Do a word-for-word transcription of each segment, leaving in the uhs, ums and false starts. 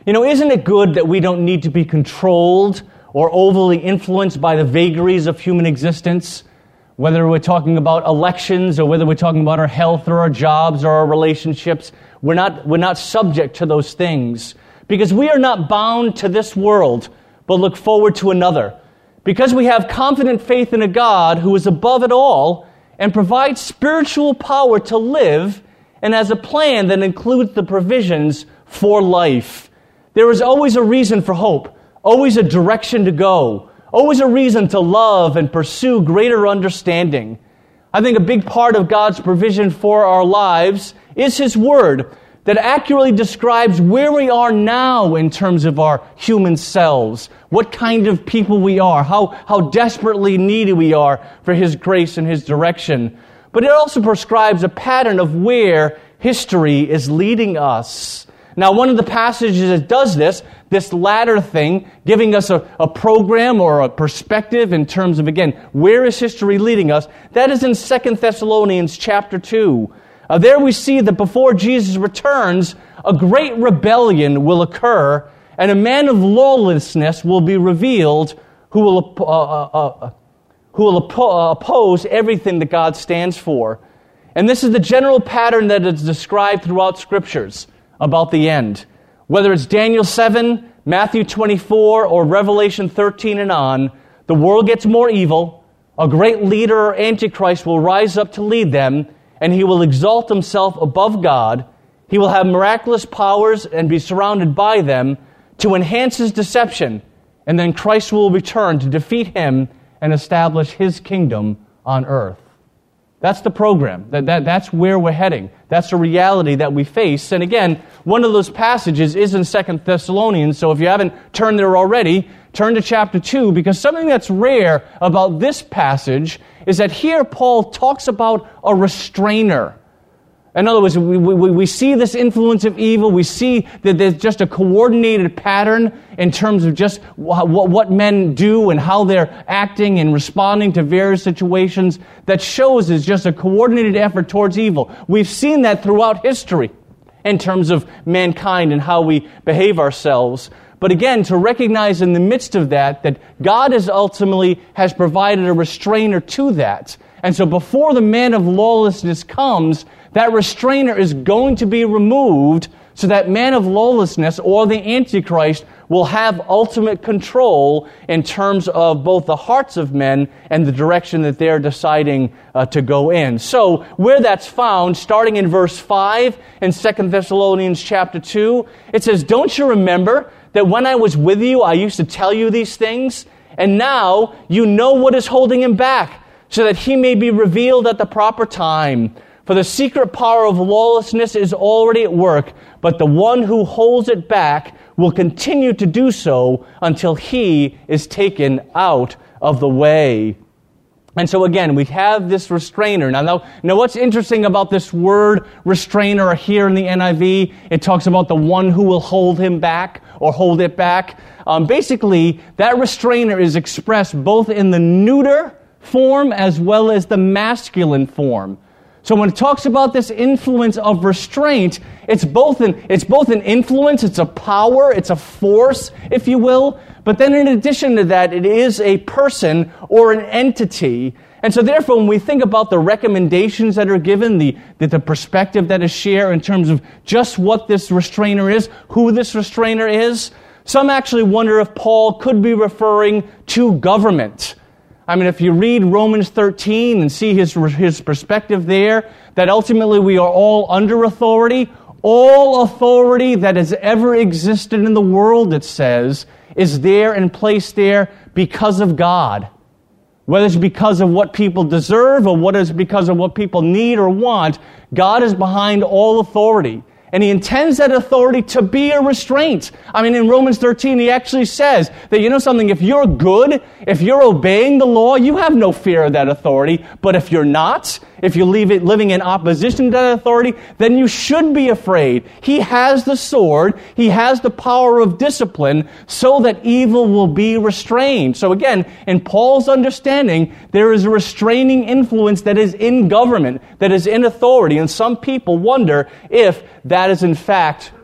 You know, isn't it good that we don't need to be controlled or overly influenced by the vagaries of human existence? Whether we're talking about elections or whether we're talking about our health or our jobs or our relationships, we're not, we're not subject to those things. Because we are not bound to this world, but look forward to another. Because we have confident faith in a God who is above it all and provides spiritual power to live and has a plan that includes the provisions for life. There is always a reason for hope, always a direction to go, always a reason to love and pursue greater understanding. I think a big part of God's provision for our lives is His Word that accurately describes where we are now in terms of our human selves, what kind of people we are, how, how desperately needy we are for His grace and His direction. But it also prescribes a pattern of where history is leading us. Now, one of the passages that does this, this latter thing, giving us a, a program or a perspective in terms of, again, where is history leading us, that is in Second Thessalonians chapter two. Uh, there we see that before Jesus returns, a great rebellion will occur, and a man of lawlessness will be revealed who will, uh, uh, uh, who will oppo- oppose everything that God stands for. And this is the general pattern that is described throughout Scriptures about the end. Whether it's Daniel seven, Matthew twenty-four, or Revelation thirteen and on, the world gets more evil, a great leader or antichrist will rise up to lead them, and he will exalt himself above God. He will have miraculous powers and be surrounded by them to enhance his deception, and then Christ will return to defeat him and establish His kingdom on earth. That's the program. That, that, that's where we're heading. That's the reality that we face. And again, one of those passages is in Second Thessalonians, so if you haven't turned there already, turn to chapter two, because something that's rare about this passage is that here Paul talks about a restrainer. In other words, we, we, we see this influence of evil. We see that there's just a coordinated pattern in terms of just what, what men do and how they're acting and responding to various situations that shows is just a coordinated effort towards evil. We've seen that throughout history in terms of mankind and how we behave ourselves. But again, to recognize in the midst of that, that God is ultimately has provided a restrainer to that. And so before the man of lawlessness comes, that restrainer is going to be removed so that man of lawlessness or the Antichrist will have ultimate control in terms of both the hearts of men and the direction that they're deciding uh, to go in. So where that's found, starting in verse five in Second Thessalonians chapter two, it says, "Don't you remember that when I was with you, I used to tell you these things? And now you know what is holding him back, so that he may be revealed at the proper time. For the secret power of lawlessness is already at work, but the one who holds it back will continue to do so until he is taken out of the way." And so again, we have this restrainer. Now, now, now what's interesting about this word restrainer here in the N I V, it talks about the one who will hold him back or hold it back. Um, basically, that restrainer is expressed both in the neuter form as well as the masculine form. So when it talks about this influence of restraint, it's both an it's both an influence, it's a power, it's a force, if you will. But then in addition to that, it is a person or an entity. And so therefore, when we think about the recommendations that are given, the, the, the perspective that is shared in terms of just what this restrainer is, who this restrainer is, some actually wonder if Paul could be referring to government. I mean, if you read Romans thirteen and see his, his perspective there, that ultimately we are all under authority. All authority that has ever existed in the world, it says, is there and placed there because of God. Whether it's because of what people deserve or whether it's because of what people need or want, God is behind all authority. And He intends that authority to be a restraint. I mean, in Romans thirteen, He actually says that, you know something, if you're good, if you're obeying the law, you have no fear of that authority. But if you're not, if you leave it living in opposition to that authority, then you should be afraid. He has the sword. He has the power of discipline so that evil will be restrained. So again, in Paul's understanding, there is a restraining influence that is in government, that is in authority. And some people wonder if that is in fact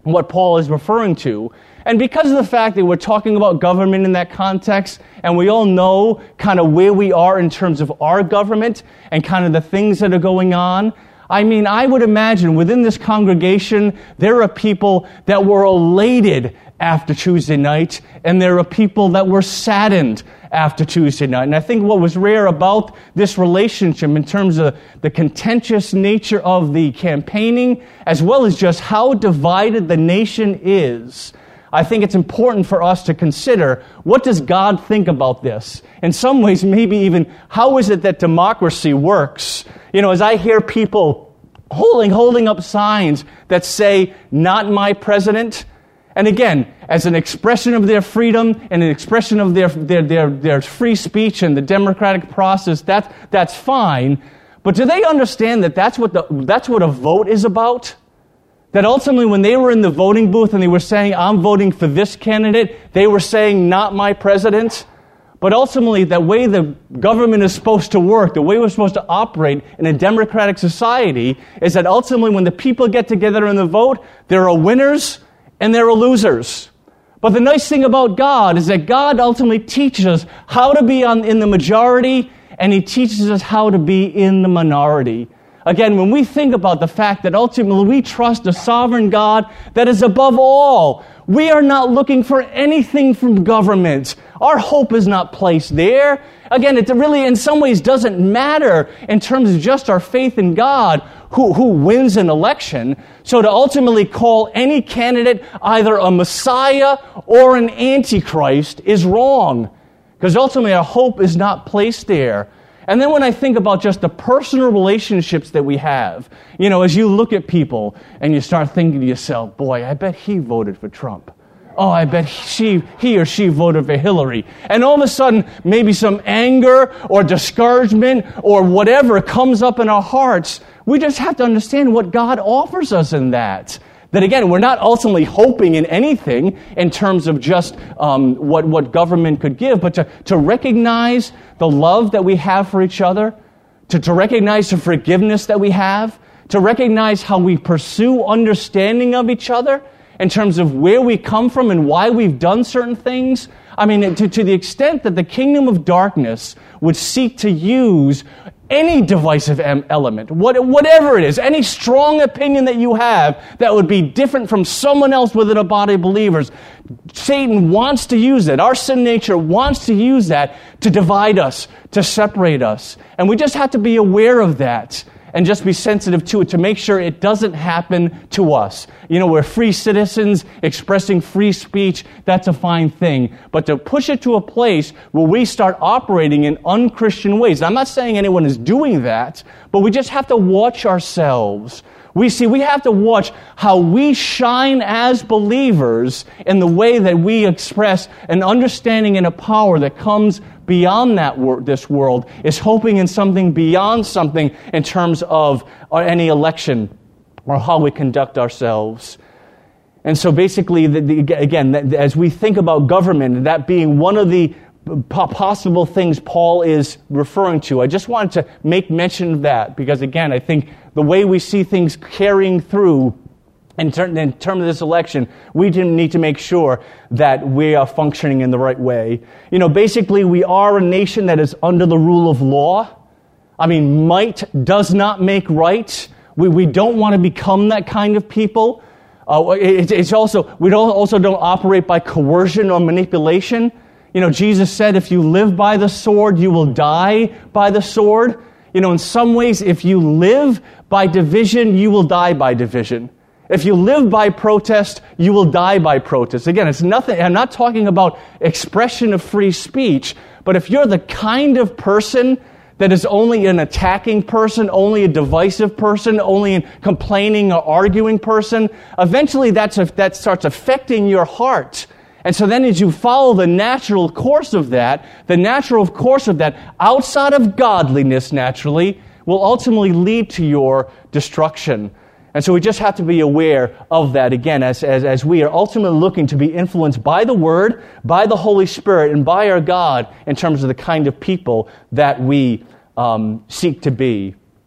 what Paul is referring to. And because of the fact that we're talking about government in that context, and we all know kind of where we are in terms of our government and kind of the things that are going on, I mean, I would imagine within this congregation, there are people that were elated after Tuesday night, and there are people that were saddened after Tuesday night. And I think what was rare about this relationship in terms of the contentious nature of the campaigning, as well as just how divided the nation is, I think it's important for us to consider, what does God think about this? In some ways, maybe even, how is it that democracy works? You know, as I hear people holding, holding up signs that say, "Not my president," and again, as an expression of their freedom and an expression of their, their, their, their free speech and the democratic process, that, that's fine. But do they understand that that's what, the, that's what a vote is about? That ultimately when they were in the voting booth and they were saying, "I'm voting for this candidate," they were saying, "Not my president." But ultimately, the way the government is supposed to work, the way we're supposed to operate in a democratic society, is that ultimately when the people get together in the vote, there are winners and there are losers. But the nice thing about God is that God ultimately teaches us how to be on, in the majority, and He teaches us how to be in the minority. Again, when we think about the fact that ultimately we trust a sovereign God that is above all, we are not looking for anything from government. Our hope is not placed there. Again, it really in some ways doesn't matter in terms of just our faith in God who, who wins an election. So to ultimately call any candidate either a Messiah or an Antichrist is wrong, because ultimately our hope is not placed there. And then when I think about just the personal relationships that we have, you know, as you look at people and you start thinking to yourself, "Boy, I bet he voted for Trump. Oh, I bet she, he or she voted for Hillary." And all of a sudden, maybe some anger or discouragement or whatever comes up in our hearts. We just have to understand what God offers us in that. That again, we're not ultimately hoping in anything in terms of just um, what, what government could give, but to, to recognize the love that we have for each other, to, to recognize the forgiveness that we have, to recognize how we pursue understanding of each other in terms of where we come from and why we've done certain things. I mean, to, to the extent that the kingdom of darkness would seek to use any divisive element, what, whatever it is, any strong opinion that you have that would be different from someone else within a body of believers, Satan wants to use it. Our sin nature wants to use that to divide us, to separate us. And we just have to be aware of that and just be sensitive to it to make sure it doesn't happen to us. You know, we're free citizens expressing free speech. That's a fine thing. But to push it to a place where we start operating in unchristian ways. I'm not saying anyone is doing that, but we just have to watch ourselves. We see, we have to watch how we shine as believers in the way that we express an understanding and a power that comes beyond that wor- this world, is hoping in something beyond something in terms of any election or how we conduct ourselves. And so basically, the, the, again, as we think about government, that being one of the possible things Paul is referring to, I just wanted to make mention of that because, again, I think the way we see things carrying through in, ter- in terms of this election, we need to make sure that we are functioning in the right way. You know, basically, we are a nation that is under the rule of law. I mean, might does not make right. We we don't want to become that kind of people. Uh, it, it's also we don't also don't operate by coercion or manipulation. You know, Jesus said, if you live by the sword, you will die by the sword. You know, in some ways, if you live by division, you will die by division. If you live by protest, you will die by protest. Again, it's nothing. I'm not talking about expression of free speech, but if you're the kind of person that is only an attacking person, only a divisive person, only a complaining or arguing person, eventually that's a, that starts affecting your heart. And so then as you follow the natural course of that, the natural course of that, outside of godliness naturally, will ultimately lead to your destruction. And so we just have to be aware of that, again, as, as, as we are ultimately looking to be influenced by the Word, by the Holy Spirit, and by our God in terms of the kind of people that we um, seek to be.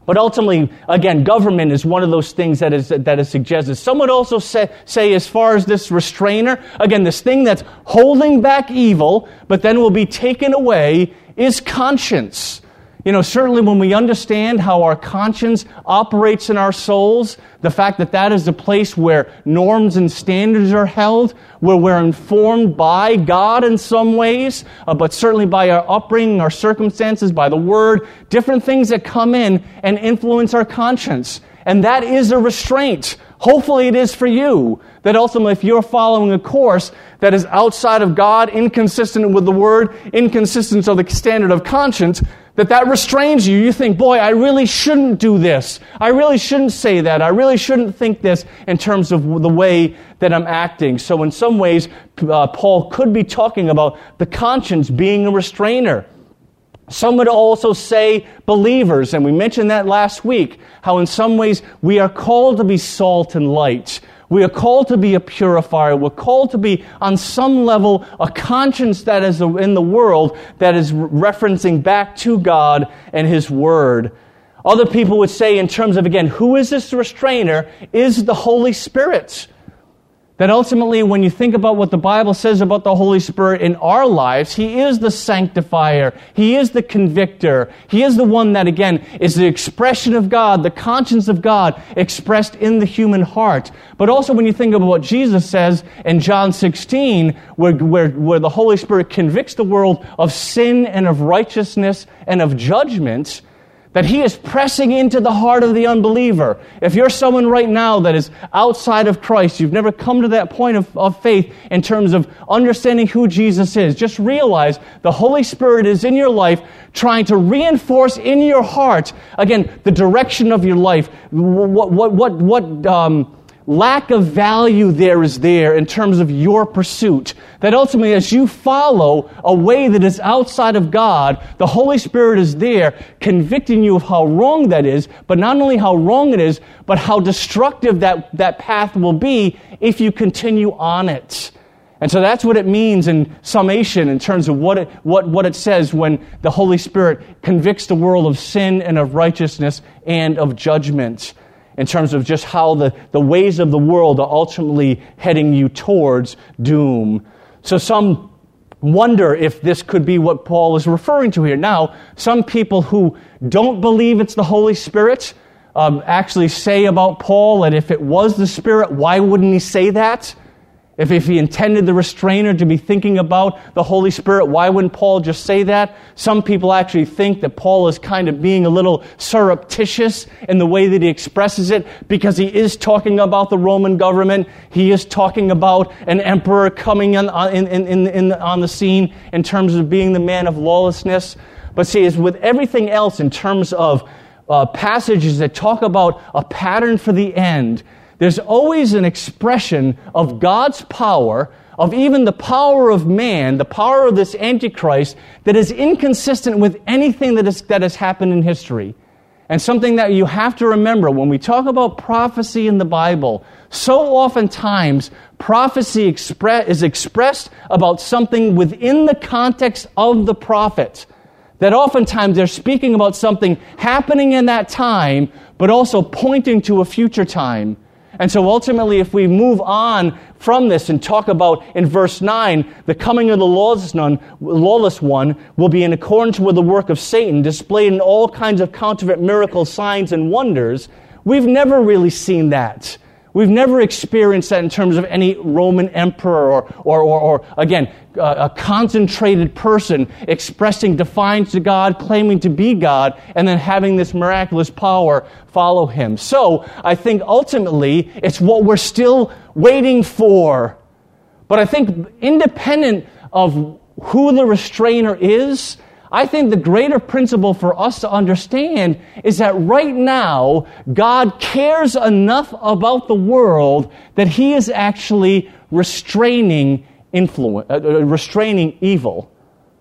But ultimately, again, government is one of those things that is that is suggested. Some would also say, say as far as this restrainer, again, this thing that's holding back evil, but then will be taken away, is conscience. You know, certainly when we understand how our conscience operates in our souls, the fact that that is the place where norms and standards are held, where we're informed by God in some ways, uh, but certainly by our upbringing, our circumstances, by the Word, different things that come in and influence our conscience. And that is a restraint. Hopefully it is for you. That ultimately if you're following a course that is outside of God, inconsistent with the Word, inconsistent with the standard of conscience, that that restrains you. You think, boy, I really shouldn't do this. I really shouldn't say that. I really shouldn't think this in terms of the way that I'm acting. So in some ways, uh, Paul could be talking about the conscience being a restrainer. Some would also say believers, and we mentioned that last week, how in some ways we are called to be salt and light. We are called to be a purifier. We're called to be, on some level, a conscience that is in the world that is referencing back to God and His Word. Other people would say, in terms of, again, who is this restrainer, is the Holy Spirit. That ultimately, when you think about what the Bible says about the Holy Spirit in our lives, He is the sanctifier. He is the convictor. He is the one that, again, is the expression of God, the conscience of God expressed in the human heart. But also when you think about what Jesus says in John sixteen, where, where, where the Holy Spirit convicts the world of sin and of righteousness and of judgment, that He is pressing into the heart of the unbeliever. If you're someone right now that is outside of Christ, you've never come to that point of, of faith in terms of understanding who Jesus is, just realize the Holy Spirit is in your life trying to reinforce in your heart, again, the direction of your life. What, what, what, what um, lack of value there is there in terms of your pursuit. That ultimately, as you follow a way that is outside of God, the Holy Spirit is there convicting you of how wrong that is, but not only how wrong it is, but how destructive that, that path will be if you continue on it. And so that's what it means in summation in terms of what it, what, what it says when the Holy Spirit convicts the world of sin and of righteousness and of judgment, in terms of just how the, the ways of the world are ultimately heading you towards doom. So some wonder if this could be what Paul is referring to here. Now, some people who don't believe it's the Holy Spirit um, actually say about Paul that if it was the Spirit, why wouldn't he say that? If, if he intended the restrainer to be thinking about the Holy Spirit, why wouldn't Paul just say that? Some people actually think that Paul is kind of being a little surreptitious in the way that he expresses it, because he is talking about the Roman government. He is talking about an emperor coming in, in, in, in, on the scene in terms of being the man of lawlessness. But see, as with everything else in terms of uh, passages that talk about a pattern for the end, there's always an expression of God's power, of even the power of man, the power of this Antichrist, that is inconsistent with anything that, is, that has happened in history. And something that you have to remember when we talk about prophecy in the Bible, so oftentimes prophecy expre- is expressed about something within the context of the prophet. That oftentimes they're speaking about something happening in that time, but also pointing to a future time. And so ultimately, if we move on from this and talk about, in verse nine, the coming of the lawless one, lawless one will be in accordance with the work of Satan, displayed in all kinds of counterfeit miracles, signs, and wonders, we've never really seen that. We've never experienced that in terms of any Roman emperor or, or, or, or again, a concentrated person expressing defiance to God, claiming to be God, and then having this miraculous power follow him. So I think ultimately it's what we're still waiting for. But I think independent of who the restrainer is, I think the greater principle for us to understand is that right now, God cares enough about the world that He is actually restraining influence, uh, restraining evil.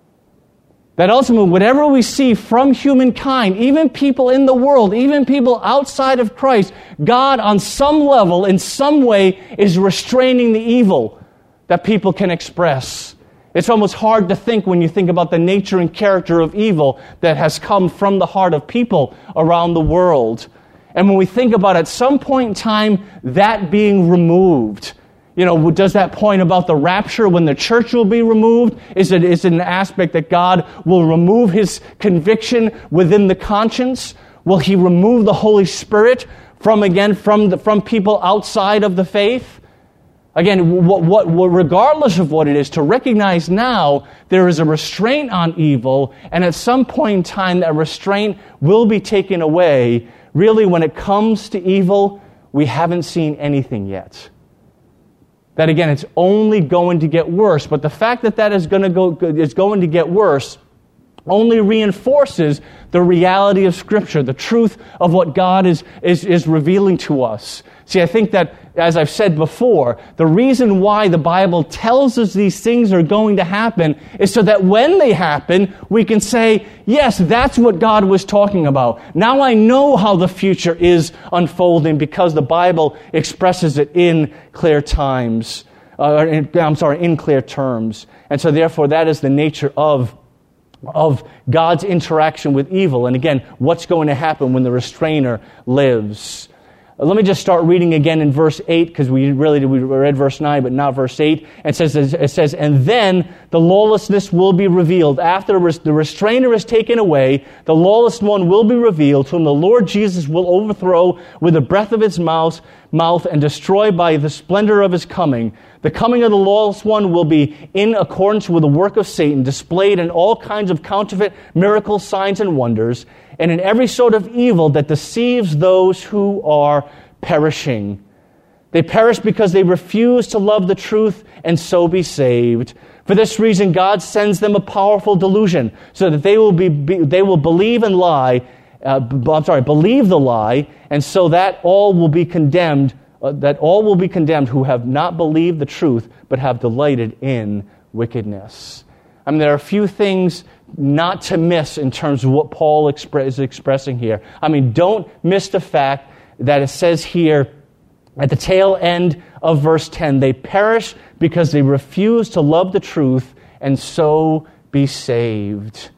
That ultimately, whatever we see from humankind, even people in the world, even people outside of Christ, God on some level, in some way, is restraining the evil that people can express. It's almost hard to think when you think about the nature and character of evil that has come from the heart of people around the world. And when we think about at some point in time that being removed, you know, does that point about the rapture when the church will be removed? Is it, is it an aspect that God will remove his conviction within the conscience? Will he remove the Holy Spirit from, again, from, the, from people outside of the faith? Again, what, what, regardless of what it is, to recognize now there is a restraint on evil, and at some point in time that restraint will be taken away. Really, when it comes to evil, we haven't seen anything yet. That again, it's only going to get worse. But the fact that that is going to go is going to get worse only reinforces the reality of Scripture, the truth of what God is, is, is revealing to us. See, I think that, as I've said before, the reason why the Bible tells us these things are going to happen is so that when they happen, we can say, yes, that's what God was talking about. Now I know how the future is unfolding because the Bible expresses it in clear times. Uh, in, I'm sorry, in clear terms. And so therefore, that is the nature of of God's interaction with evil. And again, what's going to happen when the restrainer lives. Let me just start reading again in verse eight, because we really we read verse nine, but not verse eight. It says, it says, and then the lawlessness will be revealed. After the restrainer is taken away, the lawless one will be revealed, whom the Lord Jesus will overthrow with the breath of his mouth, mouth and destroy by the splendor of his coming. The coming of the lawless one will be in accordance with the work of Satan, displayed in all kinds of counterfeit miracles, signs, and wonders, and in every sort of evil that deceives those who are perishing. They perish because they refuse to love the truth and so be saved. For this reason, God sends them a powerful delusion, so that they will be, be they will believe and lie. Uh, I'm sorry, believe the lie, and so that all will be condemned. Uh, that all will be condemned who have not believed the truth, but have delighted in wickedness. I mean, there are a few things not to miss in terms of what Paul expre- is expressing here. I mean, don't miss the fact that it says here at the tail end of verse ten, they perish because they refuse to love the truth and so be saved.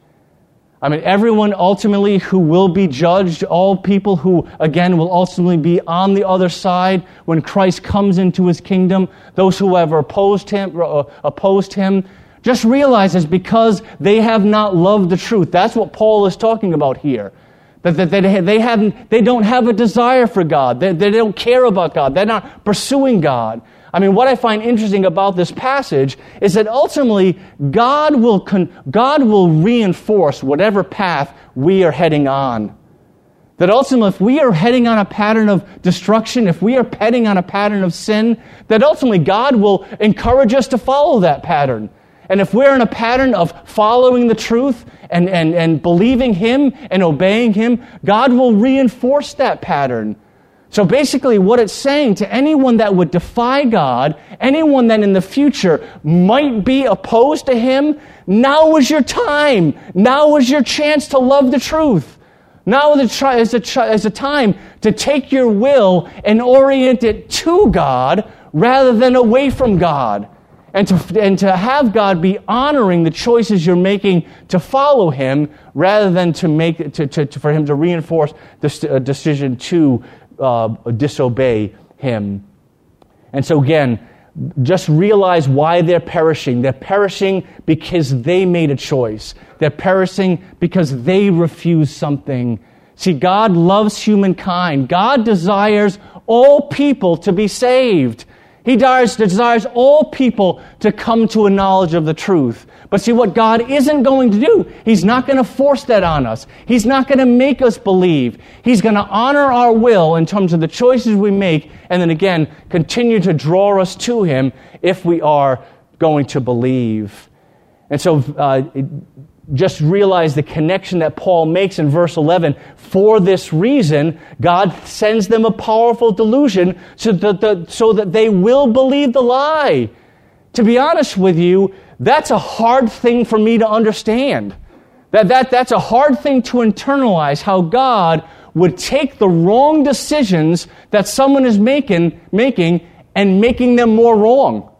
I mean, everyone ultimately who will be judged, all people who, again, will ultimately be on the other side when Christ comes into his kingdom, those who have opposed him, uh, opposed him, just realize it's because they have not loved the truth. That's what Paul is talking about here. That, that they, they, haven't, they don't have a desire for God. They, they don't care about God. They're not pursuing God. I mean, what I find interesting about this passage is that ultimately God will con- God will reinforce whatever path we are heading on. That ultimately, if we are heading on a pattern of destruction, if we are heading on a pattern of sin, that ultimately God will encourage us to follow that pattern. And if we're in a pattern of following the truth and, and, and believing Him and obeying Him, God will reinforce that pattern. So basically what it's saying to anyone that would defy God, anyone that in the future might be opposed to Him, now is your time. Now is your chance to love the truth. Now is a, is a time to take your will and orient it to God rather than away from God. And to, and to have God be honoring the choices you're making to follow Him rather than to make to, to, to for Him to reinforce this decision to uh, disobey Him. And so again, just realize why they're perishing. They're perishing because they made a choice. They're perishing because they refuse something. See, God loves humankind. God desires all people to be saved. He desires, desires all people to come to a knowledge of the truth. But see, what God isn't going to do, He's not going to force that on us. He's not going to make us believe. He's going to honor our will in terms of the choices we make, and then again, continue to draw us to Him if we are going to believe. And so, uh, it, just realize the connection that Paul makes in verse eleven. For this reason, God sends them a powerful delusion so that, the, so that they will believe the lie. To be honest with you, that's a hard thing for me to understand. That, that, that's a hard thing to internalize, how God would take the wrong decisions that someone is making, making and making them more wrong.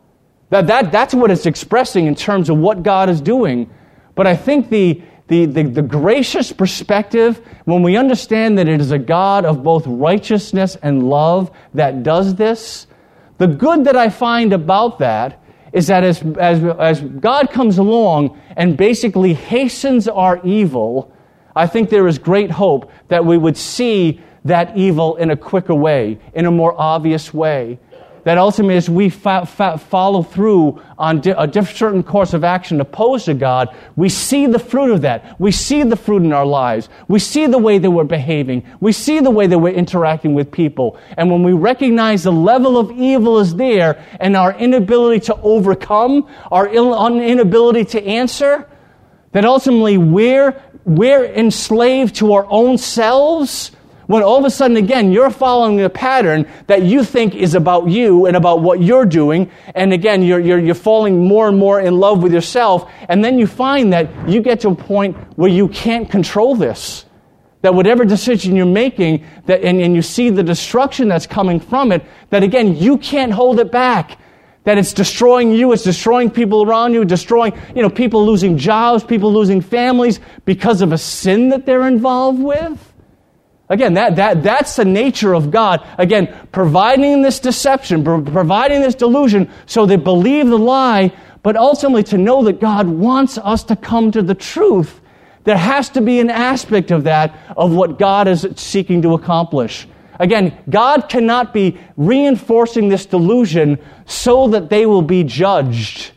That, that, that's what it's expressing in terms of what God is doing. But I think the, the, the, the gracious perspective, when we understand that it is a God of both righteousness and love that does this, the good that I find about that is that as, as, as God comes along and basically hastens our evil, I think there is great hope that we would see that evil in a quicker way, in a more obvious way. That ultimately, as we fa- fa- follow through on di- a diff- certain course of action opposed to God, we see the fruit of that. We see the fruit in our lives. We see the way that we're behaving. We see the way that we're interacting with people. And when we recognize the level of evil is there and our inability to overcome, our Ill- inability to answer, that ultimately we're, we're enslaved to our own selves. When all of a sudden, again, you're following a pattern that you think is about you and about what you're doing, and again, you're, you're, you're falling more and more in love with yourself, and then you find that you get to a point where you can't control this. That whatever decision you're making, that, and, and you see the destruction that's coming from it, that again, you can't hold it back. That it's destroying you, it's destroying people around you, destroying, you know, people losing jobs, people losing families because of a sin that they're involved with. Again, that, that, that's the nature of God. Again, providing this deception, providing this delusion so they believe the lie, but ultimately to know that God wants us to come to the truth. There has to be an aspect of that, of what God is seeking to accomplish. Again, God cannot be reinforcing this delusion so that they will be judged,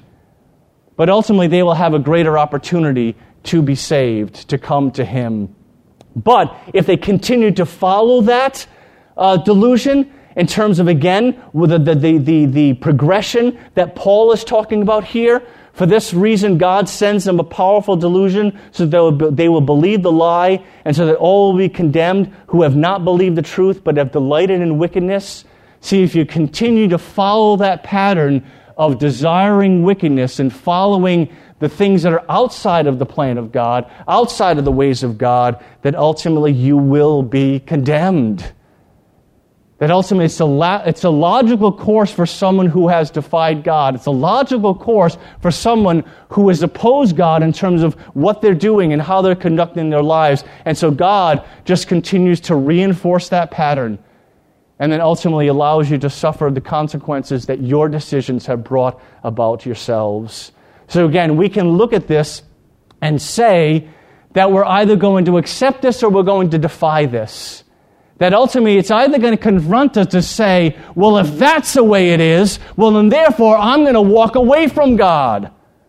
but ultimately they will have a greater opportunity to be saved, to come to Him. But if they continue to follow that uh, delusion in terms of, again, the, the, the, the, the progression that Paul is talking about here, for this reason God sends them a powerful delusion so that they will, they will believe the lie and so that all will be condemned who have not believed the truth but have delighted in wickedness. See, if you continue to follow that pattern of desiring wickedness and following the things that are outside of the plan of God, outside of the ways of God, that ultimately you will be condemned. That ultimately it's a, la- it's a logical course for someone who has defied God. It's a logical course for someone who has opposed God in terms of what they're doing and how they're conducting their lives. And so God just continues to reinforce that pattern and then ultimately allows you to suffer the consequences that your decisions have brought about yourselves. So again, we can look at this and say that we're either going to accept this or we're going to defy this. That ultimately it's either going to confront us to say, well, if that's the way it is, well, then therefore I'm going to walk away from God.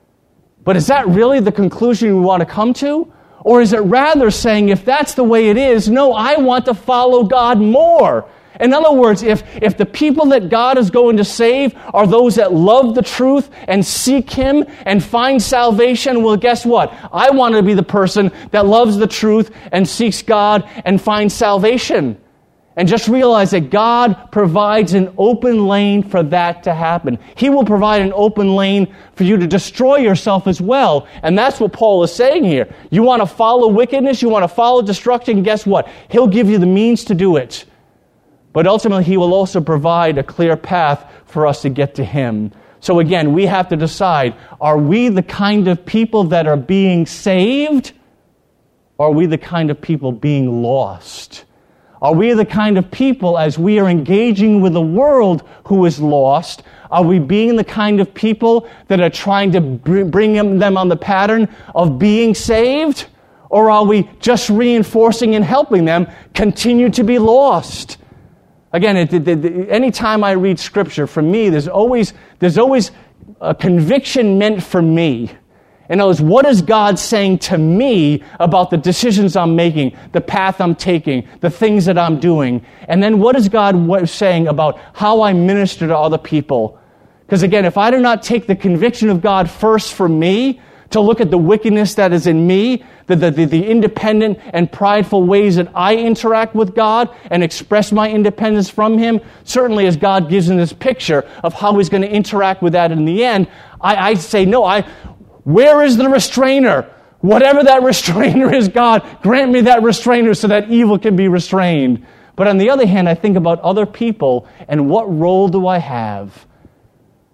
But is that really the conclusion we want to come to? Or is it rather saying, if that's the way it is, no, I want to follow God more. In other words, if, if the people that God is going to save are those that love the truth and seek Him and find salvation, well, guess what? I want to be the person that loves the truth and seeks God and finds salvation. And just realize that God provides an open lane for that to happen. He will provide an open lane for you to destroy yourself as well. And that's what Paul is saying here. You want to follow wickedness, you want to follow destruction, guess what? He'll give you the means to do it. But ultimately, He will also provide a clear path for us to get to Him. So again, we have to decide, are we the kind of people that are being saved? Or are we the kind of people being lost? Are we the kind of people, as we are engaging with the world who is lost, are we being the kind of people that are trying to bring them on the pattern of being saved? Or are we just reinforcing and helping them continue to be lost? Again, it, it, it, anytime I read Scripture, for me, there's always there's always a conviction meant for me. In other words, what is God saying to me about the decisions I'm making, the path I'm taking, the things that I'm doing? And then what is God saying about how I minister to other people? Because again, if I do not take the conviction of God first for me, to look at the wickedness that is in me, the, the, the, the independent and prideful ways that I interact with God and express my independence from Him, certainly as God gives in this picture of how He's going to interact with that in the end, I, I say, no, I, where is the restrainer? Whatever that restrainer is, God, grant me that restrainer so that evil can be restrained. But on the other hand, I think about other people and what role do I have?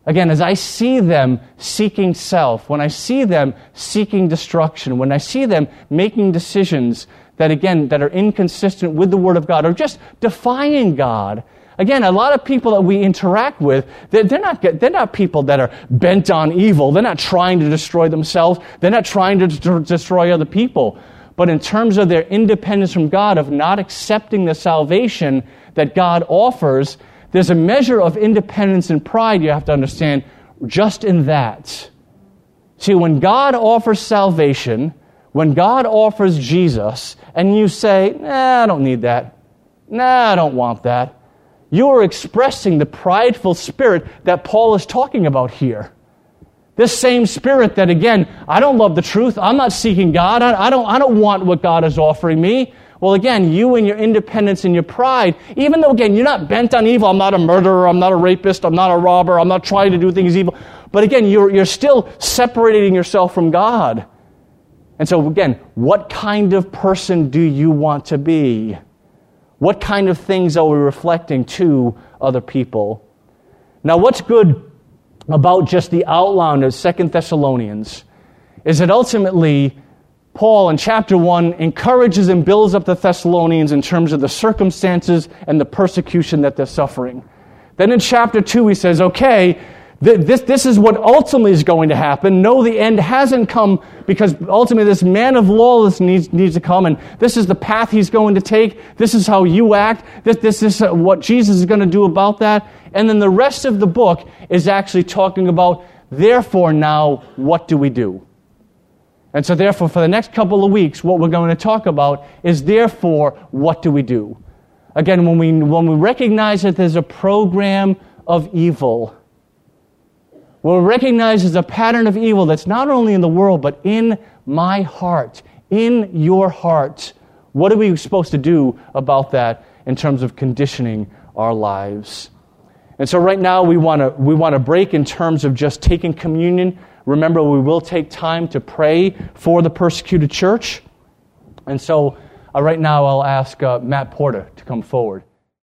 Again, as I see them seeking self, when I see them seeking destruction, when I see them making decisions that, again, that are inconsistent with the Word of God, or just defying God. Again, a lot of people that we interact with, they're, they're not they're not people that are bent on evil. They're not trying to destroy themselves. They're not trying to d- destroy other people. But in terms of their independence from God, of not accepting the salvation that God offers, there's a measure of independence and pride you have to understand just in that. See, when God offers salvation, when God offers Jesus, and you say, nah, I don't need that. Nah, I don't want that. You are expressing the prideful spirit that Paul is talking about here. This same spirit that, again, I don't love the truth. I'm not seeking God. I, I don't, I don't want what God is offering me. Well, again, you and your independence and your pride, even though, again, you're not bent on evil. I'm not a murderer. I'm not a rapist. I'm not a robber. I'm not trying to do things evil. But again, you're, you're still separating yourself from God. And so, again, what kind of person do you want to be? What kind of things are we reflecting to other people? Now, what's good about just the outline of Second Thessalonians is that ultimately Paul in chapter one encourages and builds up the Thessalonians in terms of the circumstances and the persecution that they're suffering. Then in chapter two he says, okay, th- this, this is what ultimately is going to happen. No, the end hasn't come because ultimately this man of lawlessness needs, needs to come, and this is the path he's going to take. This is how you act. This, this is what Jesus is going to do about that. And then the rest of the book is actually talking about, therefore now, what do we do? And so therefore, for the next couple of weeks, what we're going to talk about is, therefore, what do we do? Again, when we when we recognize that there's a program of evil, when we recognize there's a pattern of evil that's not only in the world, but in my heart, in your heart, what are we supposed to do about that in terms of conditioning our lives? And so right now, we want to we want to break in terms of just taking communion. Remember, we will take time to pray for the persecuted church. And so uh, right now I'll ask uh, Matt Porter to come forward.